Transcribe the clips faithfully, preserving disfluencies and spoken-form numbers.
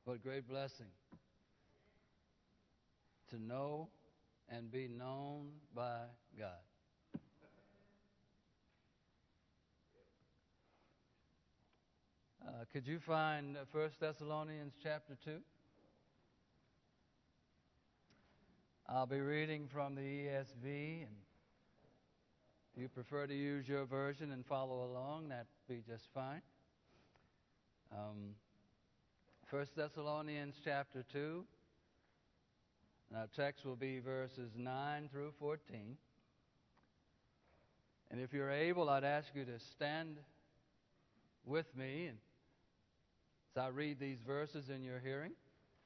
What great blessing to know and be known by God. Uh, could you find First Thessalonians chapter two? I'll be reading from the E S V, and if you prefer to use your version and follow along, that'd be just fine. Um, First Thessalonians chapter two, and our text will be verses nine through fourteen. And if you're able, I'd ask you to stand with me and as I read these verses in your hearing.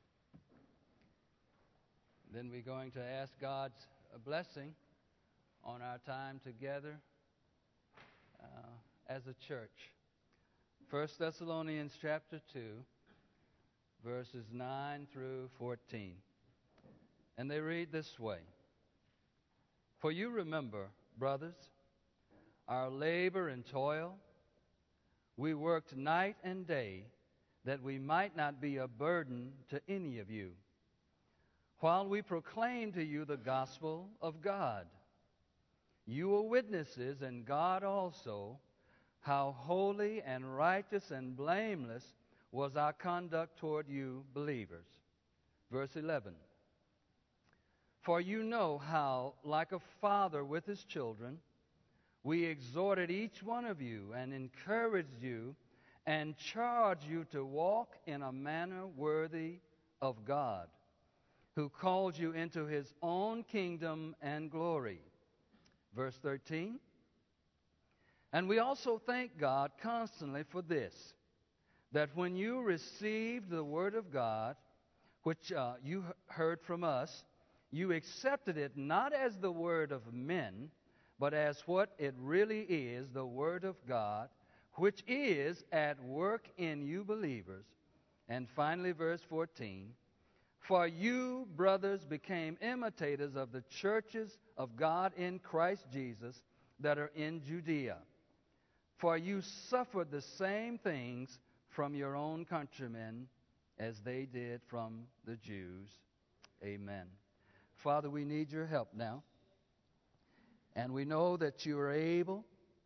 Then we're going to ask God's blessing on our time together uh, as a church. First Thessalonians chapter two, verses nine through fourteen. And they read this way. For you remember, brothers, our labor and toil. We worked night and day that we might not be a burden to any of you, while we proclaim to you the gospel of God. You are witnesses, and God also, how holy and righteous and blameless was our conduct toward you believers. Verse eleven. For you know how, like a father with his children, we exhorted each one of you and encouraged you and charged you to walk in a manner worthy of God, who called you into his own kingdom and glory. Verse thirteen. And we also thank God constantly for this, that when you received the word of God, which uh, you heard from us, you accepted it not as the word of men, but as what it really is, the word of God, which is at work in you believers. And finally, verse fourteen. For you, brothers, became imitators of the churches of God in Christ Jesus that are in Judea. For you suffered the same things from your own countrymen as they did from the Jews. Amen. Father, we need your help now. And we know that you are able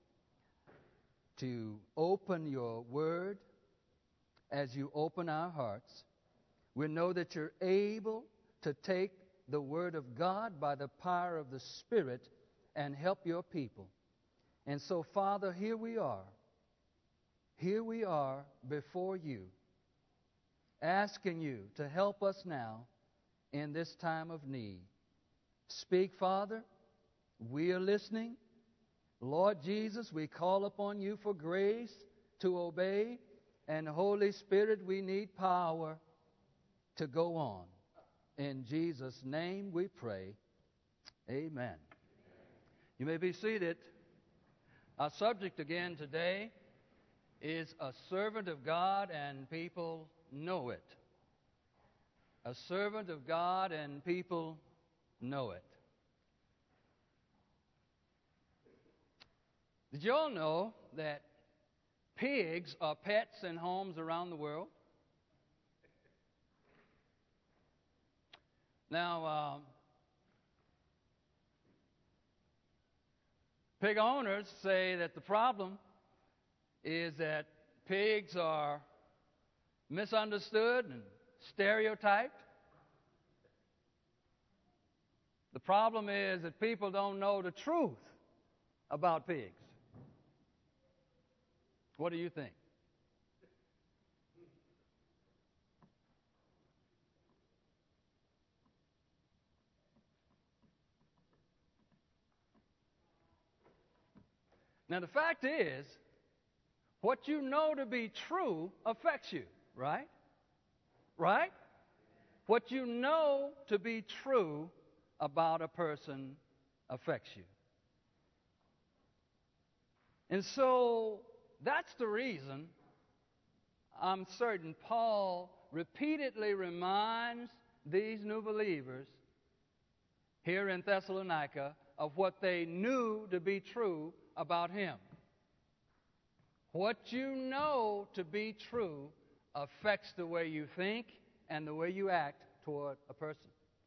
to open your word as you open our hearts. We know that you're able to take the word of God by the power of the Spirit and help your people. And so, Father, here we are. Here we are before you, asking you to help us now in this time of need. Speak, Father. We are listening. Lord Jesus, we call upon you for grace to obey. And Holy Spirit, we need power to go on. In Jesus' name we pray. Amen. You may be seated. Our subject again today is a servant of God and people know it. A servant of God and people know it. Did you all know that pigs are pets in homes around the world? Now, um, pig owners say that the problem is that pigs are misunderstood and stereotyped. The problem is that people don't know the truth about pigs. What do you think? Now, the fact is, what you know to be true affects you, right? Right? What you know to be true about a person affects you. And so, that's the reason I'm certain Paul repeatedly reminds these new believers here in Thessalonica of what they knew to be true about him. What you know to be true affects the way you think and the way you act toward a person.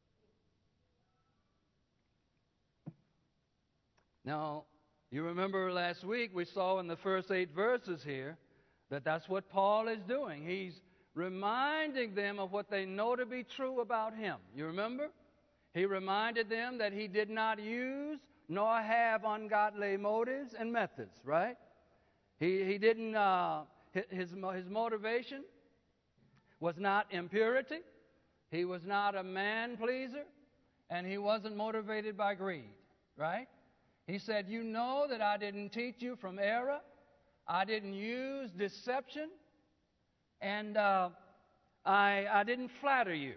Now, you remember last week we saw in the first eight verses here that that's what Paul is doing. He's reminding them of what they know to be true about him. You remember? He reminded them that he did not use nor have ungodly motives and methods, right? He, he didn't, uh, his, his motivation was not impurity. He was not a man-pleaser. And he wasn't motivated by greed, right? He said, you know that I didn't teach you from error. I didn't use deception. And uh, I, I didn't flatter you.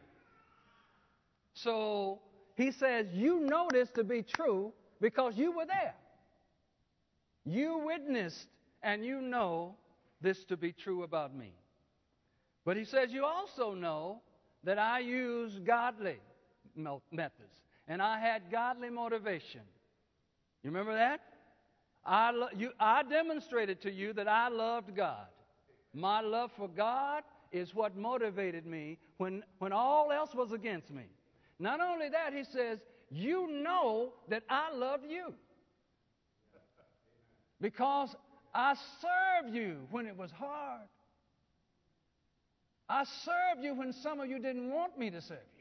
So he says, you know this to be true because you were there. You witnessed and you know this to be true about me. But he says, you also know that I use godly methods. And I had godly motivation. You remember that? I, lo- you, I demonstrated to you that I loved God. My love for God is what motivated me when, when all else was against me. Not only that, he says, you know that I loved you. Because I served you when it was hard. I served you when some of you didn't want me to serve you.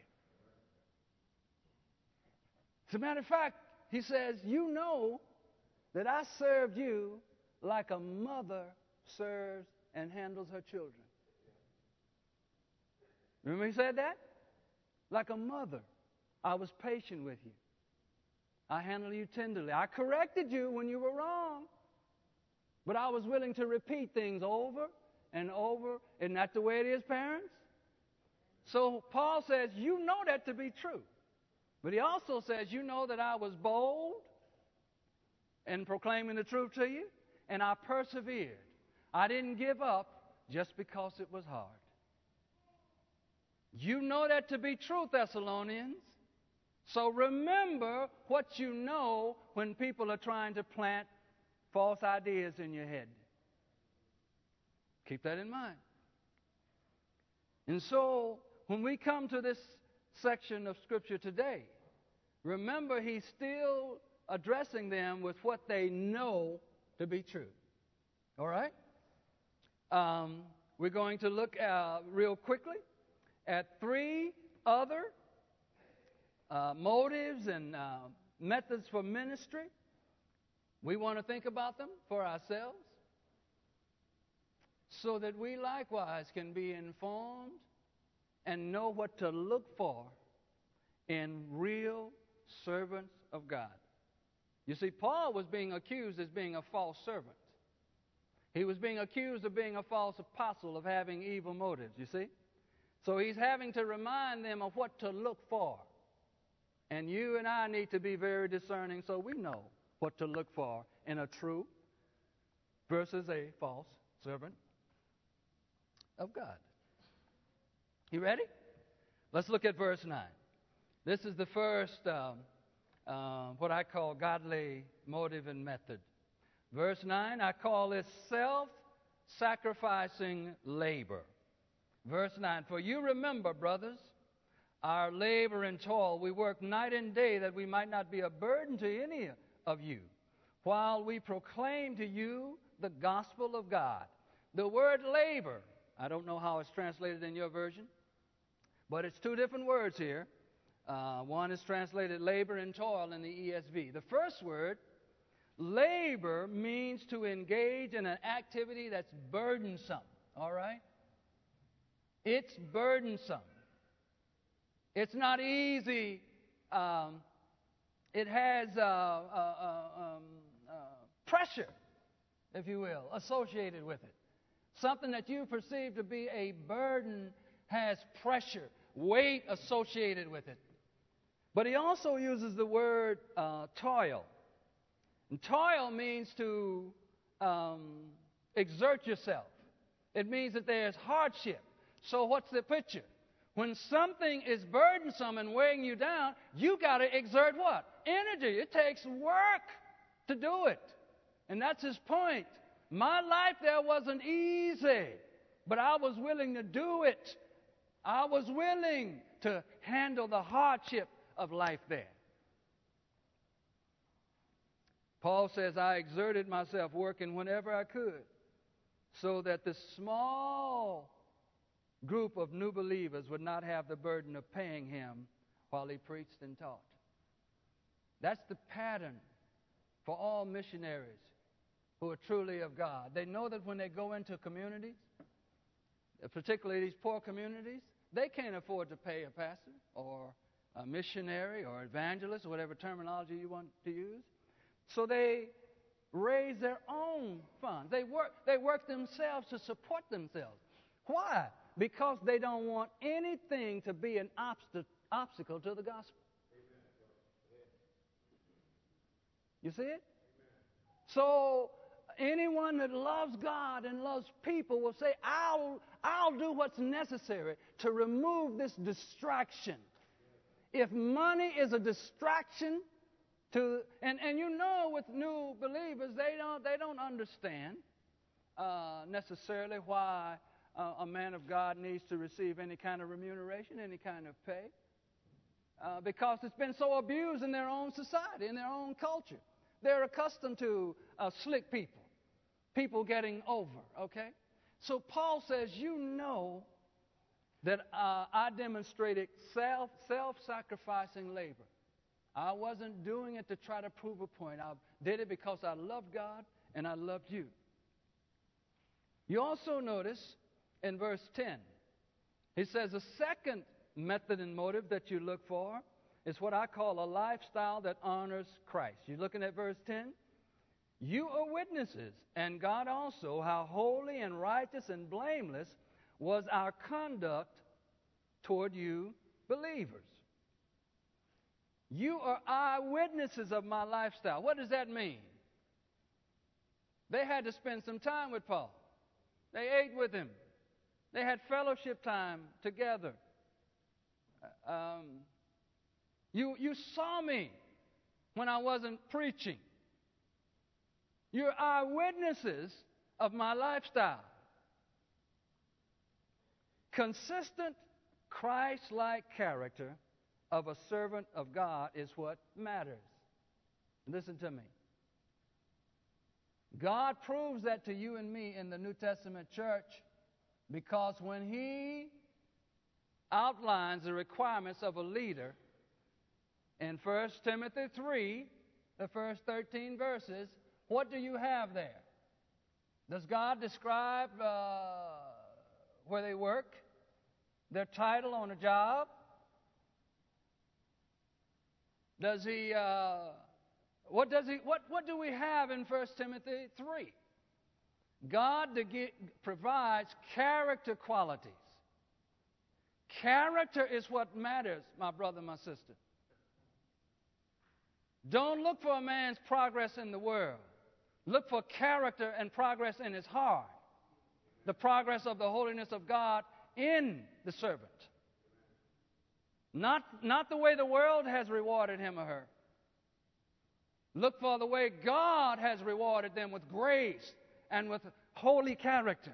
As a matter of fact, he says, you know that I served you like a mother serves and handles her children. Remember he said that? Like a mother. I was patient with you. I handled you tenderly. I corrected you when you were wrong. But I was willing to repeat things over and over. Isn't that the way it is, parents? So Paul says, you know that to be true. But he also says, you know that I was bold in proclaiming the truth to you, and I persevered. I didn't give up just because it was hard. You know that to be true, Thessalonians. So remember what you know when people are trying to plant false ideas in your head. Keep that in mind. And so when we come to this section of Scripture today, remember he's still addressing them with what they know to be true. All right? Um, we're going to look uh, real quickly at three other uh, motives and uh, methods for ministry. We want to think about them for ourselves so that we likewise can be informed and know what to look for in real servants of God. You see, Paul was being accused as being a false servant. He was being accused of being a false apostle, of having evil motives, you see. So he's having to remind them of what to look for. And you and I need to be very discerning so we know what to look for in a true versus a false servant of God. You ready? Let's look at verse nine. This is the first, um, uh, what I call godly motive and method. Verse nine, I call this self-sacrificing labor. Verse nine, for you remember, brothers, our labor and toil. We work night and day that we might not be a burden to any of you, while we proclaim to you the gospel of God. The word labor, I don't know how it's translated in your version, but it's two different words here. Uh, one is translated labor and toil in the E S V. The first word, labor, means to engage in an activity that's burdensome, all right? It's burdensome. It's not easy. Um, it has uh, uh, uh, um, uh, pressure, if you will, associated with it. Something that you perceive to be a burden has pressure, weight associated with it. But he also uses the word uh, toil. And toil means to um, exert yourself. It means that there's hardship. So what's the picture? When something is burdensome and weighing you down, you got to exert what? Energy. It takes work to do it. And that's his point. My life there wasn't easy. but I was willing to do it. I was willing to handle the hardship of life there. Paul says, I exerted myself working whenever I could so that this small group of new believers would not have the burden of paying him while he preached and taught. That's the pattern for all missionaries who are truly of God. They know that when they go into communities, particularly these poor communities, they can't afford to pay a pastor or a missionary or evangelist or whatever terminology you want to use. So they raise their own funds. They work, they work themselves to support themselves. Why? Because they don't want anything to be an obst- obstacle to the gospel. You see it? So anyone that loves God and loves people will say, I'll, I'll do what's necessary to remove this distraction. If money is a distraction to, and, and you know with new believers, they don't, they don't understand uh, necessarily why uh, a man of God needs to receive any kind of remuneration, any kind of pay. Uh, because it's been so abused in their own society, in their own culture. They're accustomed to uh, slick people, people getting over, okay? So Paul says, you know that uh, I demonstrated self, self-sacrificing labor. I wasn't doing it to try to prove a point. I did it because I loved God and I loved you. You also notice in verse ten, he says the second method and motive that you look for is what I call a lifestyle that honors Christ. You're looking at verse ten? You are witnesses, and God also, how holy and righteous and blameless was our conduct toward you believers. You are eyewitnesses of my lifestyle. What does that mean? They had to spend some time with Paul. They ate with him. They had fellowship time together. Um, you, you saw me when I wasn't preaching. You're eyewitnesses of my lifestyle. Consistent Christ-like character of a servant of God is what matters. Listen to me. God proves that to you and me in the New Testament church because when He outlines the requirements of a leader in First Timothy three, the first thirteen verses, what do you have there? Does God describe uh, where they work, their title on a job? Does He? Uh, what does He? What What do we have in First Timothy three? God to get, provides character qualities. Character is what matters, my brother, my sister. Don't look for a man's progress in the world. Look for character and progress in his heart. The progress of the holiness of God in the servant. Not, not the way the world has rewarded him or her. Look for the way God has rewarded them with grace and with holy character.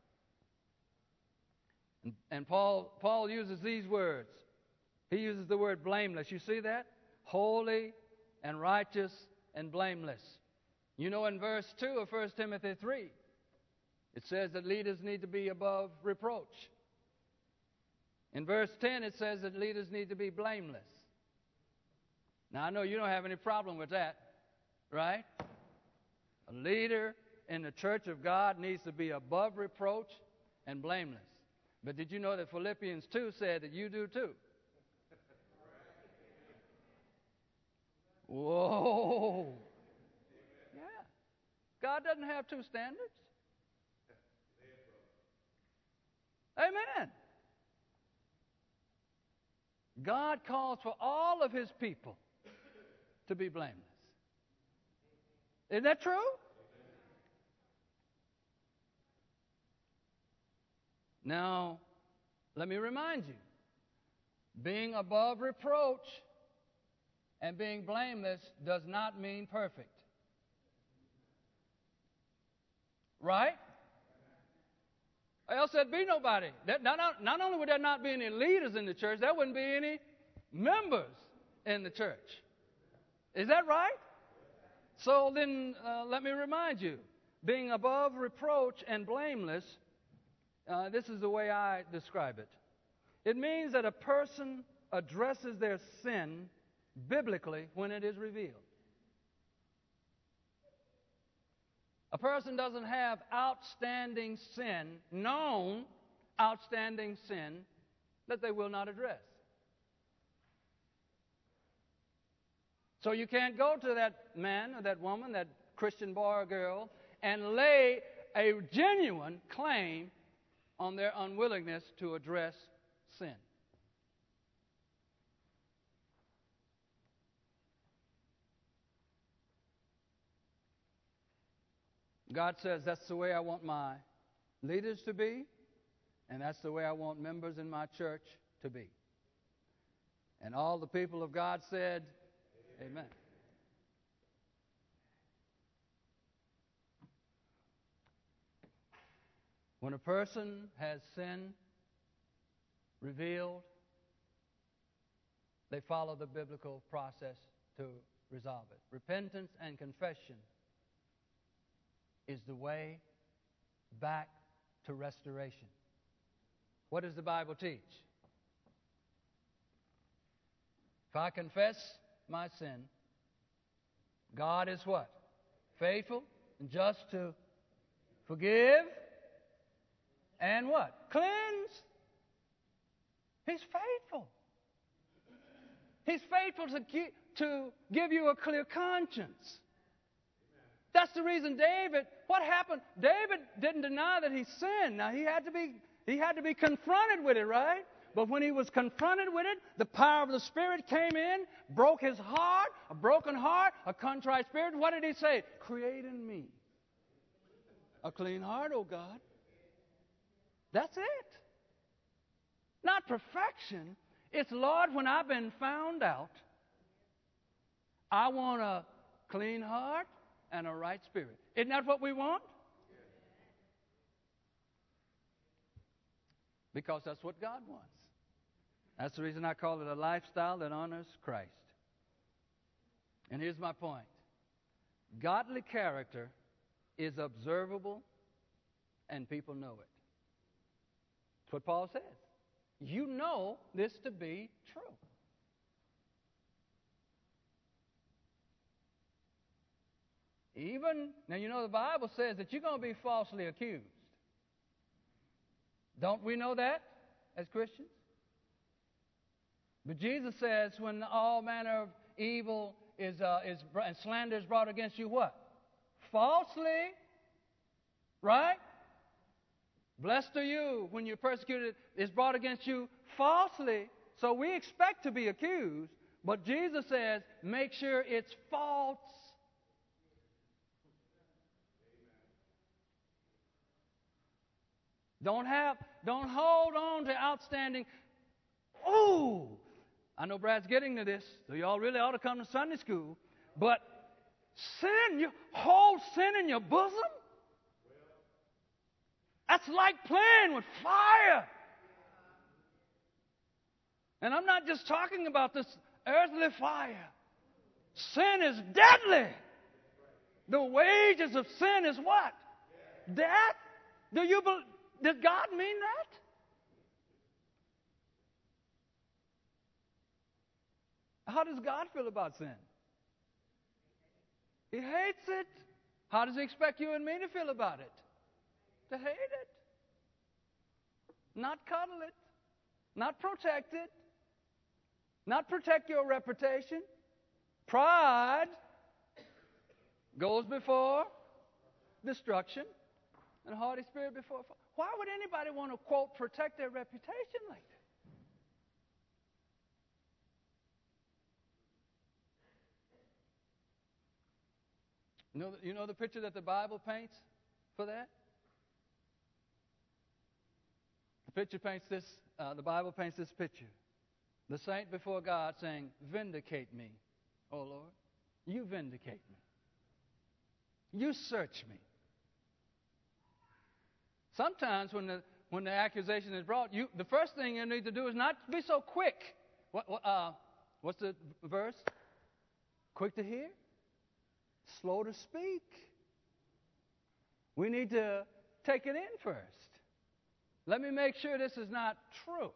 And, and Paul, Paul uses these words. He uses the word blameless. You see that? Holy and righteous and blameless. You know, in verse two of First Timothy three, it says that leaders need to be above reproach. In verse ten, it says that leaders need to be blameless. Now, I know you don't have any problem with that, right? A leader in the church of God needs to be above reproach and blameless. But did you know that Philippians two said that you do too? Whoa. Yeah. God doesn't have two standards. Amen. God calls for all of His people to be blameless. Isn't that true? Now, let me remind you, being above reproach and being blameless does not mean perfect. Right? Or else there'd be nobody. That, not, not only would there not be any leaders in the church, there wouldn't be any members in the church. Is that right? So then uh, let me remind you, being above reproach and blameless, uh, this is the way I describe it. It means that a person addresses their sin biblically when it is revealed. A person doesn't have outstanding sin, known outstanding sin, that they will not address. So you can't go to that man or that woman, that Christian boy or girl, and lay a genuine claim on their unwillingness to address sin. God says, that's the way I want my leaders to be, and that's the way I want members in my church to be. And all the people of God said, amen. Amen. When a person has sin revealed, they follow the biblical process to resolve it. Repentance and confession is the way back to restoration. What does the Bible teach? If I confess my sin, God is what? Faithful and just to forgive and what? Cleanse. He's faithful. He's faithful to, gi- to give you a clear conscience. That's the reason David, what happened? David didn't deny that he sinned. Now, he had to be, he had to be confronted with it, right? But when he was confronted with it, the power of the Spirit came in, broke his heart, a broken heart, a contrite spirit. What did he say? Create in me a clean heart, O God. That's it. Not perfection. It's, Lord, when I've been found out, I want a clean heart and a right spirit. Isn't that what we want? Because that's what God wants. That's the reason I call it a lifestyle that honors Christ. And here's my point. Godly character is observable and people know it. That's what Paul says. You know this to be true. Even, now you know the Bible says that you're going to be falsely accused. Don't we know that as Christians? But Jesus says when all manner of evil is, uh, is and slander is brought against you, what? Falsely. Right? Blessed are you when you're persecuted is brought against you falsely. So we expect to be accused, but Jesus says make sure it's false. Don't have, don't hold on to outstanding. Ooh, I know Brad's getting to this, so y'all really ought to come to Sunday school. But sin, you hold sin in your bosom? That's like playing with fire. And I'm not just talking about this earthly fire. Sin is deadly. The wages of sin is what? Death. Do you believe? Did God mean that? How does God feel about sin? He hates it. How does He expect you and me to feel about it? To hate it. Not cuddle it. Not protect it. Not protect your reputation. Pride goes before destruction and a haughty spirit before fall. Why would anybody want to, quote, protect their reputation like that? You know, you know the picture that the Bible paints for that? The picture paints this, uh, the Bible paints this picture. The saint before God saying, vindicate me, O Lord. You vindicate me. You search me. Sometimes when the when the accusation is brought, you, the first thing you need to do is not be so quick. What, what, uh, what's the verse? Quick to hear, slow to speak. We need to take it in first. Let me make sure this is not true.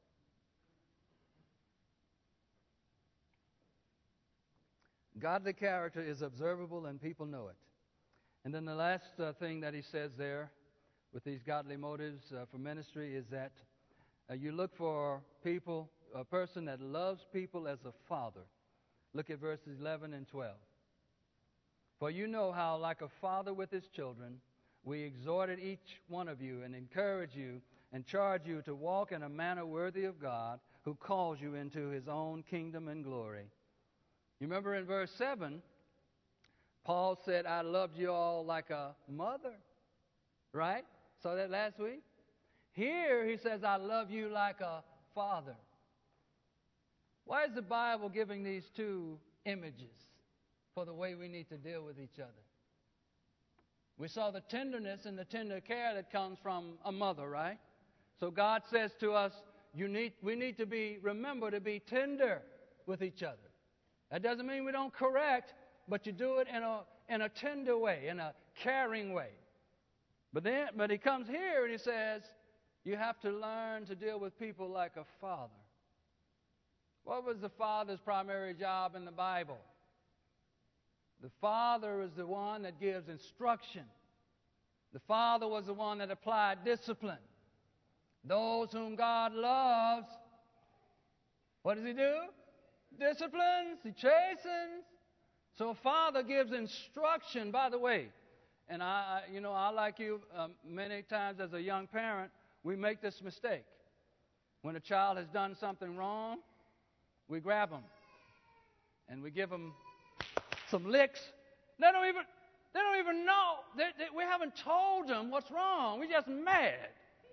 Godly character is observable and people know it. And then the last uh, thing that he says there with these godly motives uh, for ministry is that uh, you look for people, a person that loves people as a father. Look at verses eleven and twelve. For you know how, like a father with his children, we exhorted each one of you and encourage you and charge you to walk in a manner worthy of God, who calls you into his own kingdom and glory. You remember in verse seven, Paul said, I loved you all like a mother. Right? Saw that last week? Here he says, I love you like a father. Why is the Bible giving these two images for the way we need to deal with each other? We saw the tenderness and the tender care that comes from a mother, right? So God says to us, you need, we need to be, remember to be tender with each other. That doesn't mean we don't correct, but you do it in a, in a tender way, in a caring way. But then, but he comes here and he says, you have to learn to deal with people like a father. What was the father's primary job in the Bible? The father is the one that gives instruction. The father was the one that applied discipline. Those whom God loves, what does he do? Disciplines, he chastens. So a father gives instruction, by the way. And I, you know, I like you, um, many times as a young parent, we make this mistake. When a child has done something wrong, we grab them and we give them some licks. They don't even, they don't even know. They, they, we haven't told them what's wrong. We're just mad.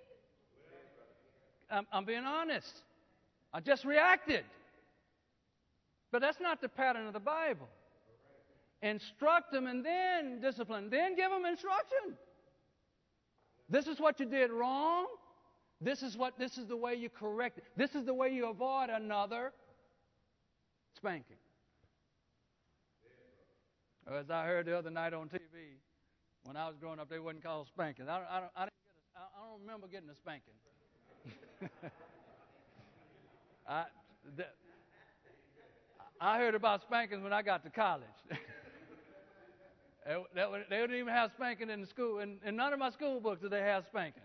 I'm, I'm being honest. I just reacted. But that's not the pattern of the Bible. Instruct them and then discipline. Then give them instruction. This is what you did wrong. This is what. This is the way you correct it. This is the way you avoid another spanking. Or as I heard the other night on T V, when I was growing up, they wouldn't call it spanking. I don't, I don't, I didn't get a, I don't remember getting a spanking. I, the, I heard about spankings when I got to college. they, they, they didn't even have spanking in the school. In, in none of my school books did they have spanking.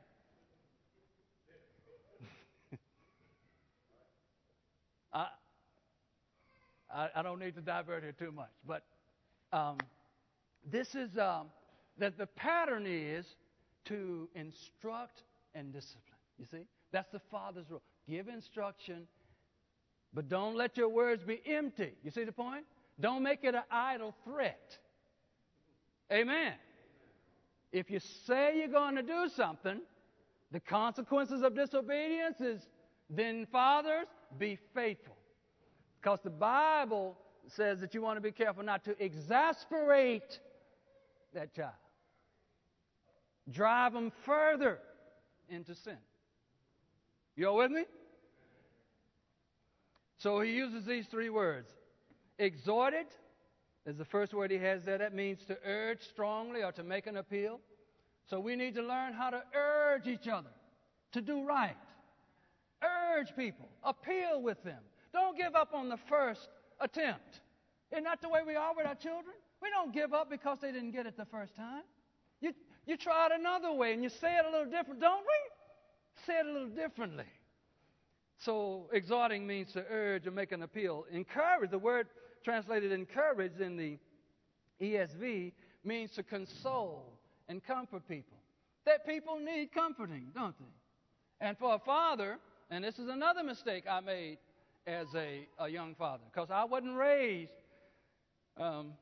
I, I, I don't need to divert here too much, but um, this is um, that the pattern is to instruct and discipline. You see, that's the father's role. Give instruction, but don't let your words be empty. You see the point? Don't make it an idle threat. Amen. If you say you're going to do something, the consequences of disobedience is, then fathers, be faithful. Because the Bible says that you want to be careful not to exasperate that child. Drive them further into sin. You all with me? So he uses these three words. Exhorted is the first word he has there. That means to urge strongly or to make an appeal. So we need to learn how to urge each other to do right. Urge people. Appeal with them. Don't give up on the first attempt. Isn't that the way we are with our children? We don't give up because they didn't get it the first time. You, you try it another way and you say it a little different, don't we? Say it a little differently. So exhorting means to urge or make an appeal. Encourage, the word translated encourage in the E S V means to console and comfort people. That people need comforting, don't they? And for a father, and this is another mistake I made as a, a young father, because I wasn't raised, um,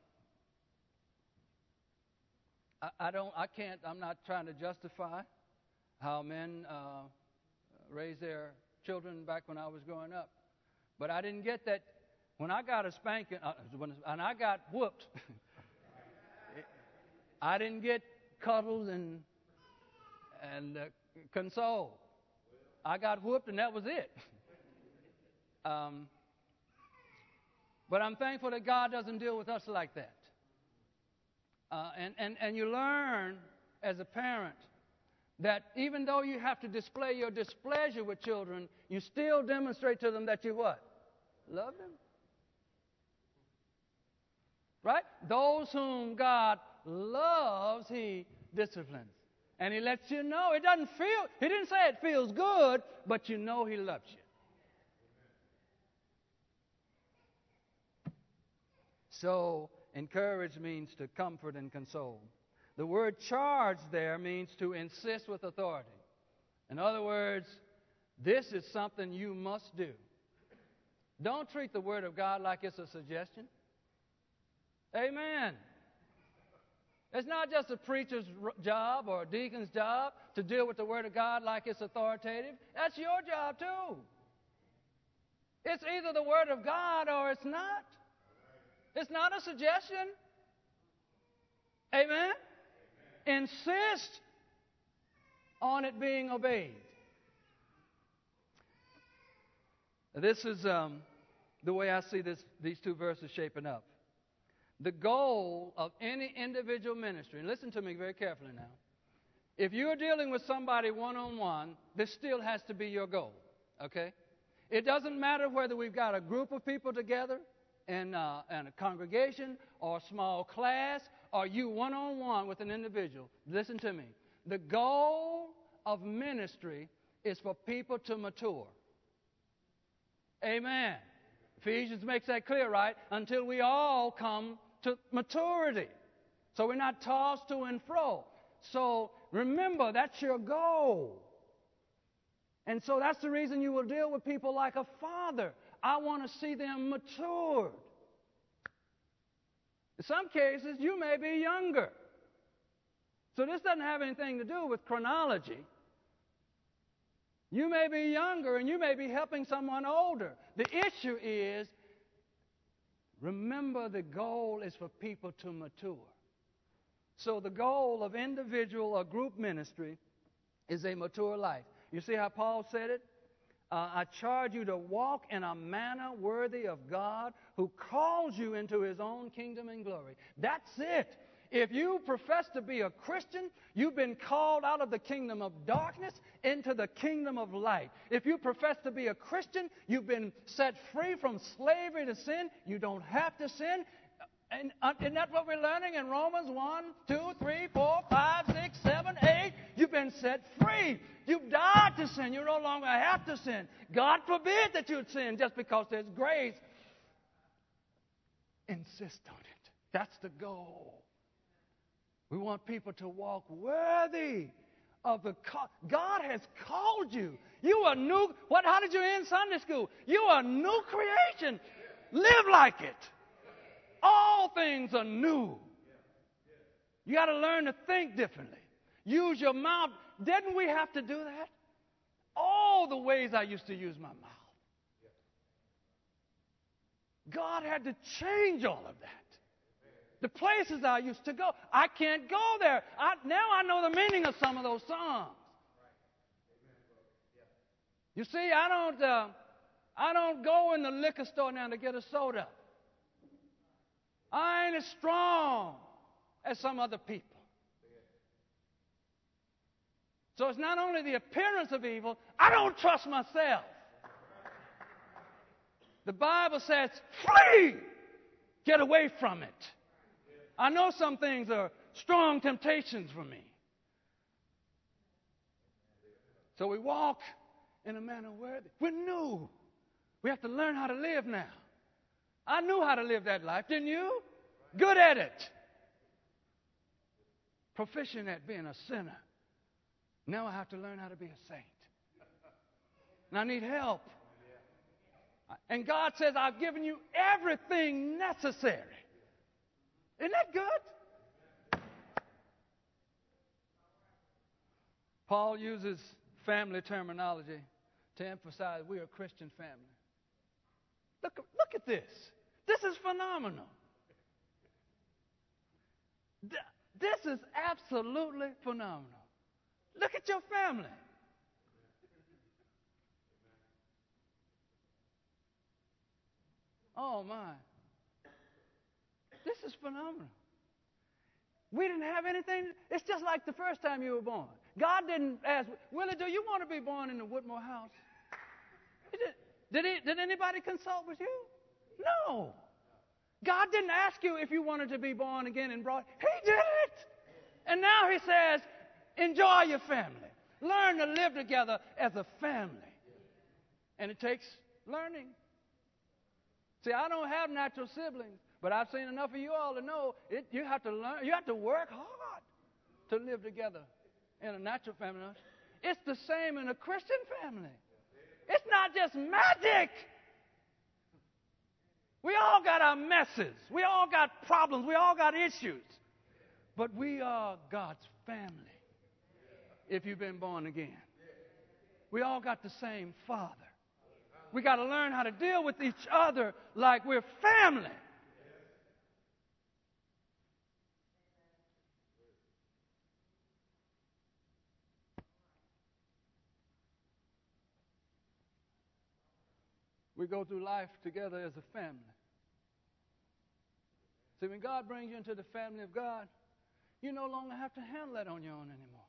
I, I don't, I can't, I'm not trying to justify how men uh, raise their children back when I was growing up. But I didn't get that. When I got a spanking, uh, when, and I got whooped, I didn't get cuddles and, and uh, console. I got whooped and that was it. Um, but I'm thankful that God doesn't deal with us like that. Uh, and, and, and you learn as a parent that even though you have to display your displeasure with children, you still demonstrate to them that you what? Love them. Right? Those whom God loves, He disciplines. And He lets you know. It doesn't feel, He didn't say it feels good, but you know He loves you. So, encourage means to comfort and console. The word charge there means to insist with authority. In other words, this is something you must do. Don't treat the Word of God like it's a suggestion. Amen. It's not just a preacher's job or a deacon's job to deal with the Word of God like it's authoritative. That's your job too. It's either the Word of God or it's not. It's not a suggestion. Amen? Insist on it being obeyed. This is um, the way I see this, these two verses shaping up. The goal of any individual ministry, and listen to me very carefully now. If you're dealing with somebody one-on-one, this still has to be your goal, okay? It doesn't matter whether we've got a group of people together in, uh, in a congregation or a small class or you one-on-one with an individual. Listen to me. The goal of ministry is for people to mature. Amen. Ephesians makes that clear, right? Until we all come to maturity. So we're not tossed to and fro. So remember, that's your goal. And so that's the reason you will deal with people like a father. I want to see them matured. In some cases, you may be younger. So this doesn't have anything to do with chronology. You may be younger and you may be helping someone older. The issue is, remember the goal is for people to mature. So the goal of individual or group ministry is a mature life. You see how Paul said it? Uh, I charge you to walk in a manner worthy of God who calls you into His own kingdom and glory. That's it. If you profess to be a Christian, you've been called out of the kingdom of darkness into the kingdom of light. If you profess to be a Christian, you've been set free from slavery to sin. You don't have to sin. And uh, isn't that what we're learning in Romans one, two, three, four, five, six, seven, eight? You've been set free. You've died to sin. You no longer have to sin. God forbid that you'd sin just because there's grace. Insist on it. That's the goal. We want people to walk worthy of the call. God has called you. You are new. What? How did you end Sunday school? You are a new creation. Live like it. All things are new. You got to learn to think differently. Use your mouth. Didn't we have to do that? All the ways I used to use my mouth. God had to change all of that. The places I used to go, I can't go there. I, now I know the meaning of some of those songs. You see, I don't, uh, I don't go in the liquor store now to get a soda. I ain't as strong as some other people. So it's not only the appearance of evil, I don't trust myself. The Bible says, flee! Get away from it. I know some things are strong temptations for me. So we walk in a manner worthy. We're new. We have to learn how to live now. I knew how to live that life, didn't you? Good at it. Proficient at being a sinner. Now I have to learn how to be a saint. And I need help. And God says, I've given you everything necessary. Isn't that good? Paul uses family terminology to emphasize we're a Christian family. Look, look at this. This is phenomenal. This is absolutely phenomenal. Look at your family. Oh, my. This is phenomenal. We didn't have anything. It's just like the first time you were born. God didn't ask, Willie, do you want to be born in the Whitmore house? He did, did, he, did anybody consult with you? No. God didn't ask you if you wanted to be born again and brought. He did it. And now he says, enjoy your family. Learn to live together as a family. And it takes learning. See, I don't have natural siblings, but I've seen enough of you all to know it, you have to learn, you have to work hard to live together in a natural family. It's the same in a Christian family. It's not just magic. We all got our messes. We all got problems. We all got issues. But we are God's family if you've been born again. We all got the same Father. We got to learn how to deal with each other like we're family. We go through life together as a family. See, when God brings you into the family of God, you no longer have to handle that on your own anymore.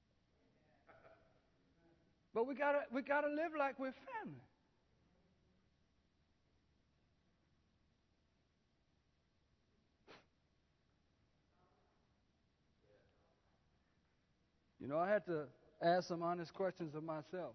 But we gotta we gotta live like we're family. You know, I had to ask some honest questions of myself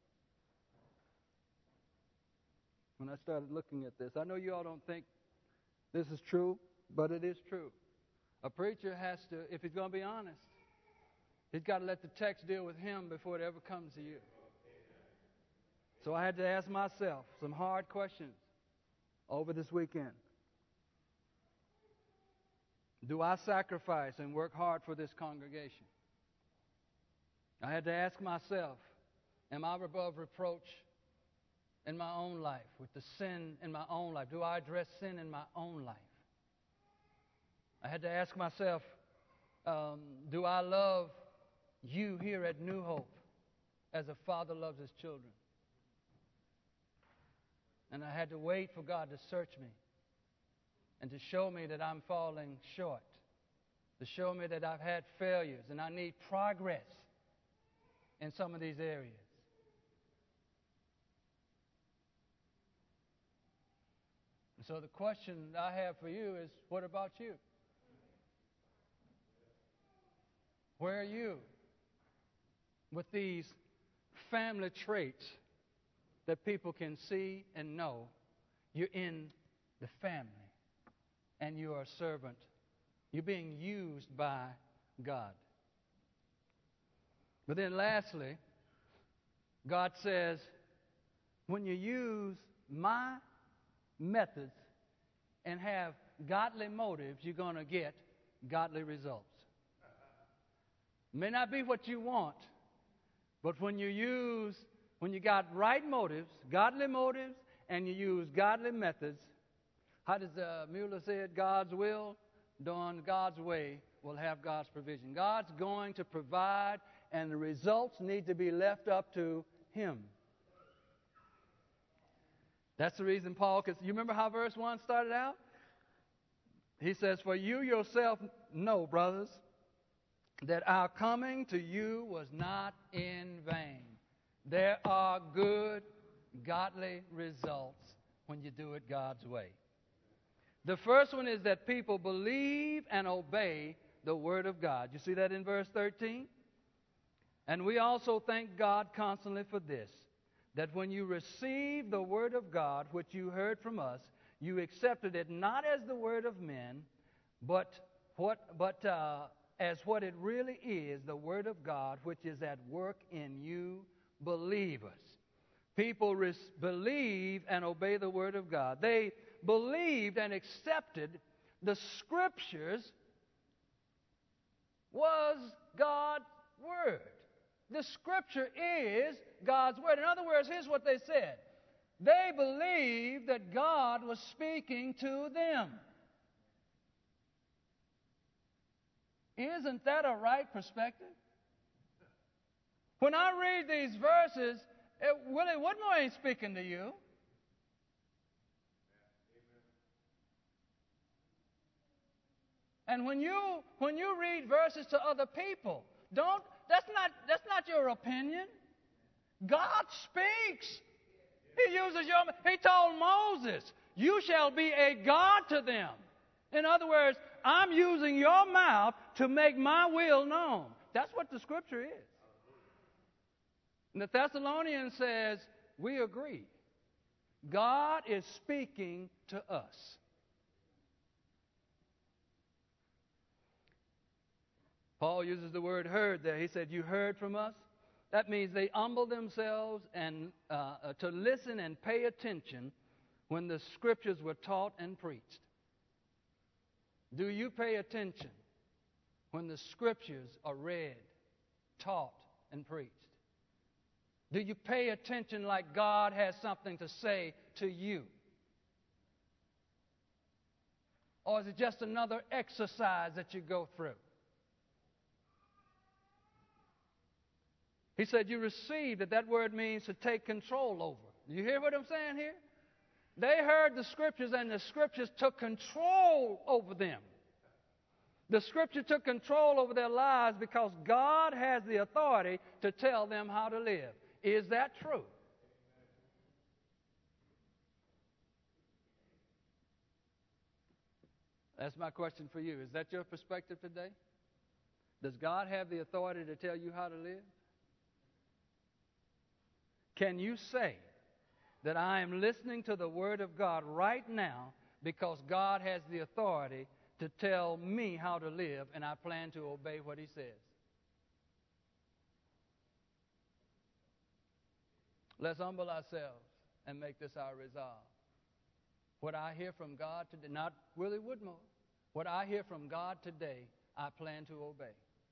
when I started looking at this. I know you all don't think this is true, but it is true. A preacher has to, if he's going to be honest, he's got to let the text deal with him before it ever comes to you. So I had to ask myself some hard questions over this weekend. Do I sacrifice and work hard for this congregation? I had to ask myself, am I above reproach in my own life, with the sin in my own life? Do I address sin in my own life? I had to ask myself, um, do I love you here at New Hope as a father loves his children? And I had to wait for God to search me and to show me that I'm falling short, to show me that I've had failures and I need progress in some of these areas. And so the question I have for you is, what about you? Where are you with these family traits that people can see and know? You're in the family and you are a servant. You're being used by God. But then lastly, God says, when you use my methods and have godly motives, you're going to get godly results. May not be what you want, but when you use, when you got right motives, godly motives, and you use godly methods, how does uh, Mueller say it? God's will done God's way will have God's provision. God's going to provide, and the results need to be left up to Him. That's the reason Paul, because you remember how verse one started out? He says, for you yourself know, brothers, that our coming to you was not in vain. There are good, godly results when you do it God's way. The first one is that people believe and obey the Word of God. You see that in verse thirteen? And we also thank God constantly for this, that when you received the Word of God, which you heard from us, you accepted it not as the word of men, but what, but uh, as what it really is, the Word of God, which is at work in you believers. People res- believe and obey the Word of God. They believed and accepted the Scriptures was God's Word. The Scripture is God's Word. In other words, here's what they said. They believed that God was speaking to them. Isn't that a right perspective? When I read these verses, it, Willie Whitmore ain't speaking to you. And when you when you read verses to other people, don't that's not that's not your opinion. God speaks. He uses your He told Moses, "You shall be a God to them." In other words, I'm using your mouth to make my will known. That's what the scripture is. And the Thessalonians says, we agree. God is speaking to us. Paul uses the word heard there. He said, you heard from us. That means they humble themselves and uh, uh, to listen and pay attention when the scriptures were taught and preached. Do you pay attention when the scriptures are read, taught, and preached? Do you pay attention like God has something to say to you? Or is it just another exercise that you go through? He said you received it. That word means to take control over. You hear what I'm saying here? They heard the scriptures and the scriptures took control over them. The scripture took control over their lives because God has the authority to tell them how to live. Is that true? That's my question for you. Is that your perspective today? Does God have the authority to tell you how to live? Can you say that I am listening to the Word of God right now because God has the authority to tell me how to live and I plan to obey what He says? Let's humble ourselves and make this our resolve. What I hear from God today, not Willie Woodmore, what I hear from God today, I plan to obey.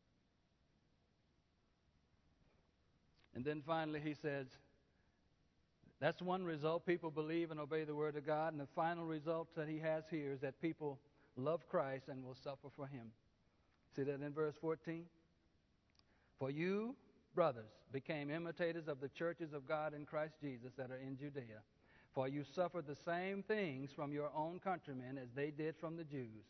And then finally he says, that's one result. People believe and obey the Word of God. And the final result that he has here is that people love Christ and will suffer for Him. See that in verse fourteen? For you, brothers, became imitators of the churches of God in Christ Jesus that are in Judea. For you suffered the same things from your own countrymen as they did from the Jews.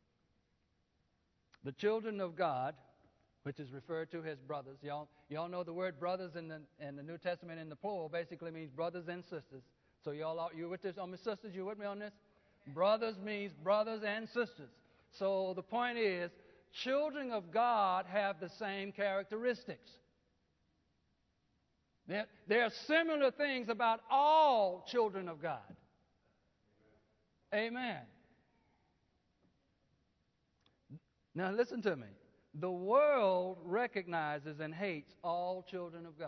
The children of God, which is referred to as brothers. Y'all, y'all know the word brothers in the in the New Testament in the plural basically means brothers and sisters. So y'all, are, you with this on my sisters? You with me on this? Brothers means brothers and sisters. So the point is, children of God have the same characteristics. There, there are similar things about all children of God. Amen. Now listen to me. The world recognizes and hates all children of God.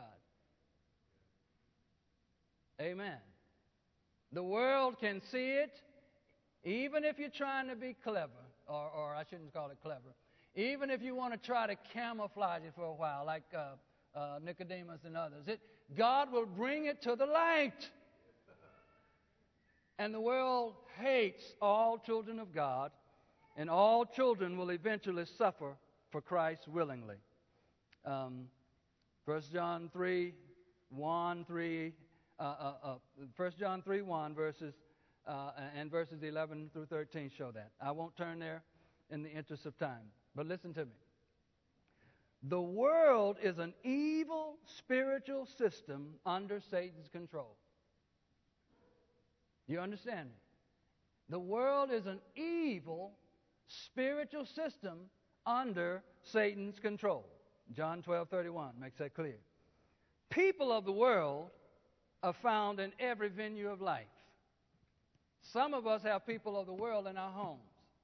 Amen. The world can see it, even if you're trying to be clever, or, or I shouldn't call it clever, even if you want to try to camouflage it for a while, like uh, uh, Nicodemus and others. It, God will bring it to the light. And the world hates all children of God, and all children will eventually suffer for Christ willingly. Um, First John three, one, three, uh, uh, uh, First John three, one, verses uh, and verses eleven through thirteen show that. I won't turn there in the interest of time, but listen to me. The world is an evil spiritual system under Satan's control. You understand me? The world is an evil spiritual system under Satan's control. John twelve thirty-one makes that clear. People of the world are found in every venue of life. Some of us have people of the world in our homes.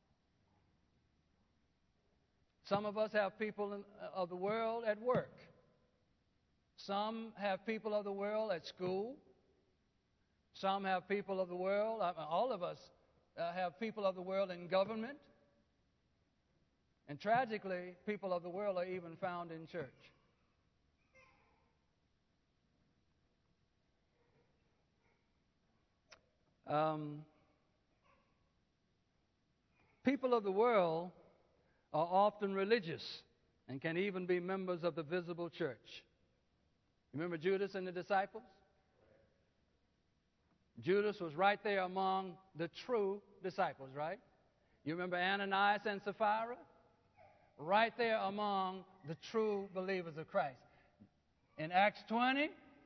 Some of us have people in, of the world at work. Some have people of the world at school. Some have people of the world, all of us uh, have people of the world in government. And tragically, people of the world are even found in church. Um, people of the world are often religious and can even be members of the visible church. Remember Judas and the disciples? Judas was right there among the true disciples, right? You remember Ananias and Sapphira? Right there among the true believers of Christ. In Acts twenty,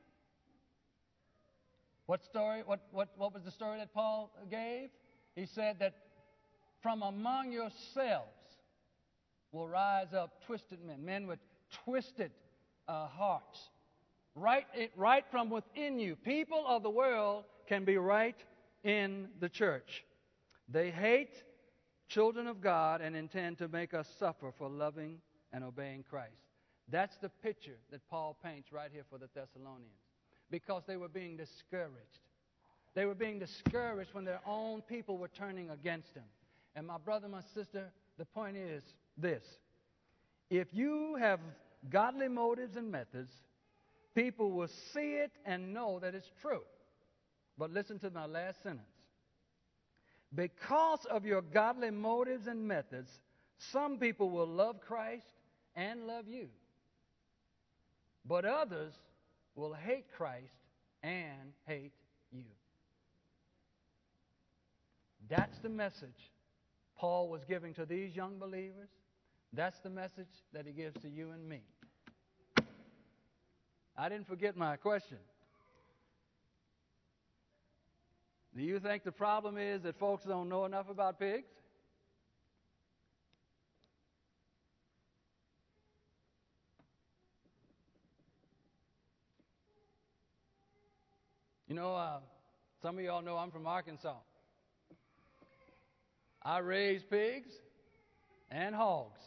what story? What, what, what was the story that Paul gave? He said that from among yourselves will rise up twisted men, men with twisted uh, hearts. Right, it, right from within you. People of the world can be right in the church. They hate children of God and intend to make us suffer for loving and obeying Christ. That's the picture that Paul paints right here for the Thessalonians, because they were being discouraged. They were being discouraged when their own people were turning against them. And my brother, my sister, the point is this. If you have godly motives and methods, people will see it and know that it's true. But listen to my last sentence. Because of your godly motives and methods, some people will love Christ and love you. But others will hate Christ and hate you. That's the message Paul was giving to these young believers. That's the message that he gives to you and me. I didn't forget my question. Do you think the problem is that folks don't know enough about pigs? You know, uh, some of y'all know I'm from Arkansas. I raise pigs and hogs.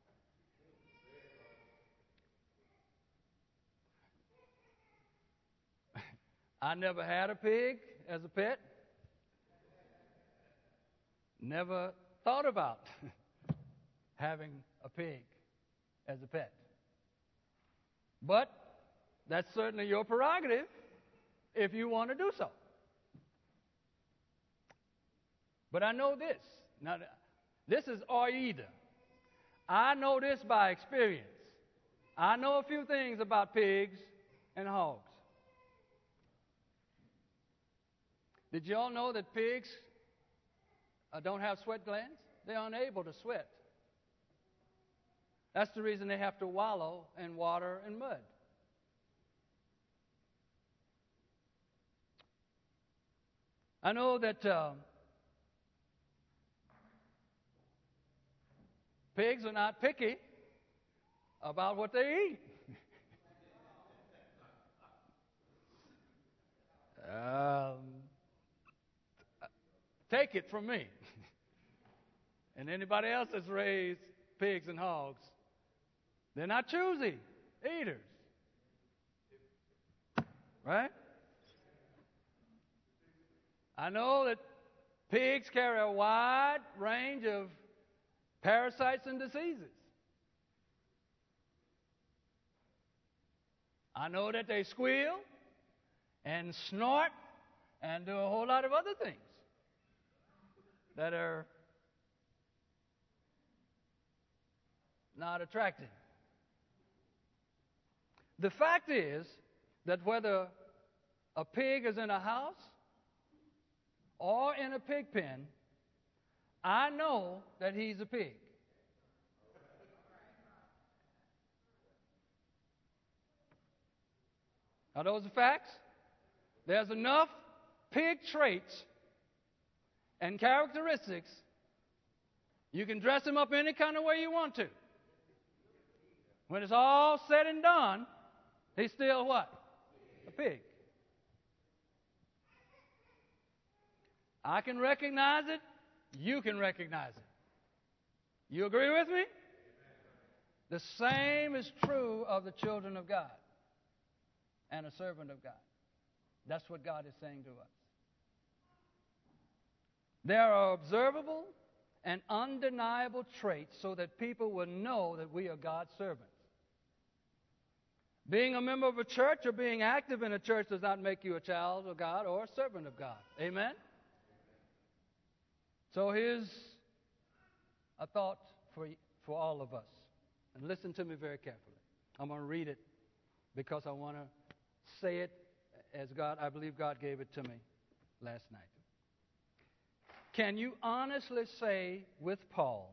I never had a pig as a pet. Never thought about having a pig as a pet. But that's certainly your prerogative if you want to do so. But I know this. Now, this is or either. I know this by experience. I know a few things about pigs and hogs. Did you all know that pigs uh, don't have sweat glands? They're unable to sweat. That's the reason they have to wallow in water and mud. I know that uh, pigs are not picky about what they eat. um, take it from me. And anybody else that's raised pigs and hogs, they're not choosy eaters. Right? I know that pigs carry a wide range of parasites and diseases. I know that they squeal and snort and do a whole lot of other things that are not attractive. The fact is that whether a pig is in a house or in a pig pen, I know that he's a pig. Are those the facts? There's enough pig traits and characteristics. You can dress him up any kind of way you want to. When it's all said and done, he's still what? A pig. I can recognize it. You can recognize it. You agree with me? The same is true of the children of God and a servant of God. That's what God is saying to us. There are observable and undeniable traits so that people will know that we are God's servants. Being a member of a church or being active in a church does not make you a child of God or a servant of God. Amen? So here's a thought for, for all of us. And listen to me very carefully. I'm going to read it because I want to say it as God, I believe God gave it to me last night. Can you honestly say with Paul,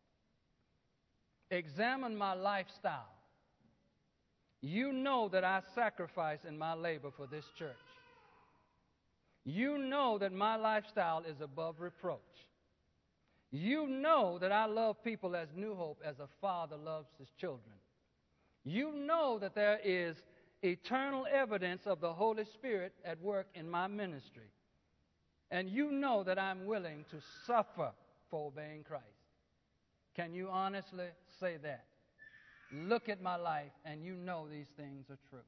examine my lifestyle? You know that I sacrifice in my labor for this church. You know that my lifestyle is above reproach. You know that I love people as New Hope, as a father loves his children. You know that there is eternal evidence of the Holy Spirit at work in my ministry. And you know that I'm willing to suffer for obeying Christ. Can you honestly say that? Look at my life and you know these things are true.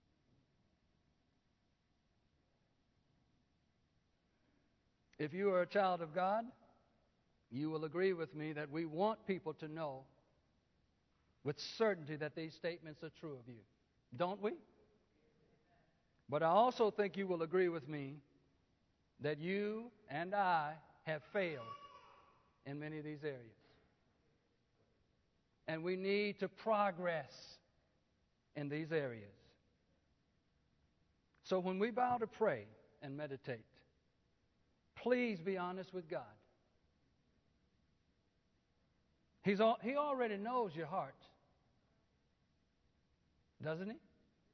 If you are a child of God, you will agree with me that we want people to know with certainty that these statements are true of you. Don't we? But I also think you will agree with me that you and I have failed in many of these areas. And we need to progress in these areas. So when we bow to pray and meditate, please be honest with God. He's al- he already knows your heart, doesn't he?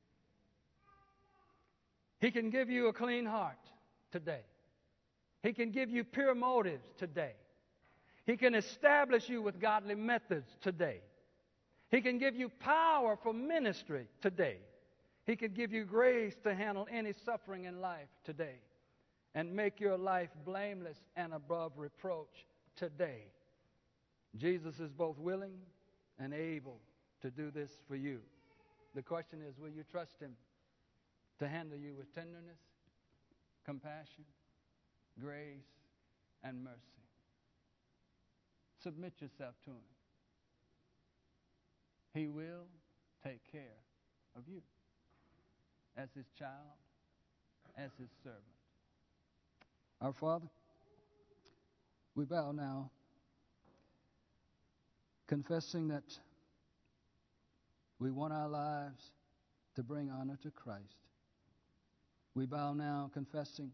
He can give you a clean heart today. He can give you pure motives today. He can establish you with godly methods today. He can give you power for ministry today. He can give you grace to handle any suffering in life today and make your life blameless and above reproach today. Jesus is both willing and able to do this for you. The question is, will you trust him to handle you with tenderness, compassion, grace, and mercy? Submit yourself to him. He will take care of you as his child, as his servant. Our Father, we bow now, confessing that we want our lives to bring honor to Christ. We bow now, confessing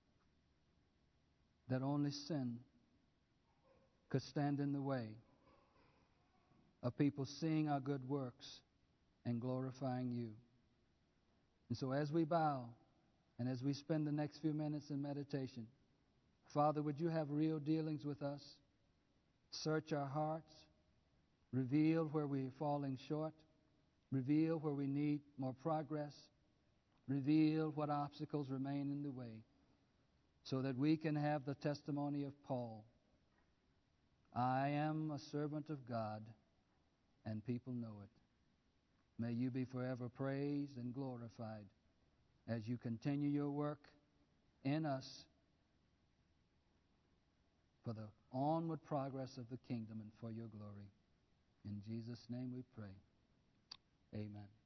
that only sin could stand in the way of people seeing our good works and glorifying you. And so as we bow and as we spend the next few minutes in meditation, Father, would you have real dealings with us? Search our hearts. Reveal where we're falling short. Reveal where we need more progress. Reveal what obstacles remain in the way, so that we can have the testimony of Paul. I am a servant of God, and people know it. May you be forever praised and glorified as you continue your work in us for the onward progress of the kingdom and for your glory. In Jesus' name we pray. Amen.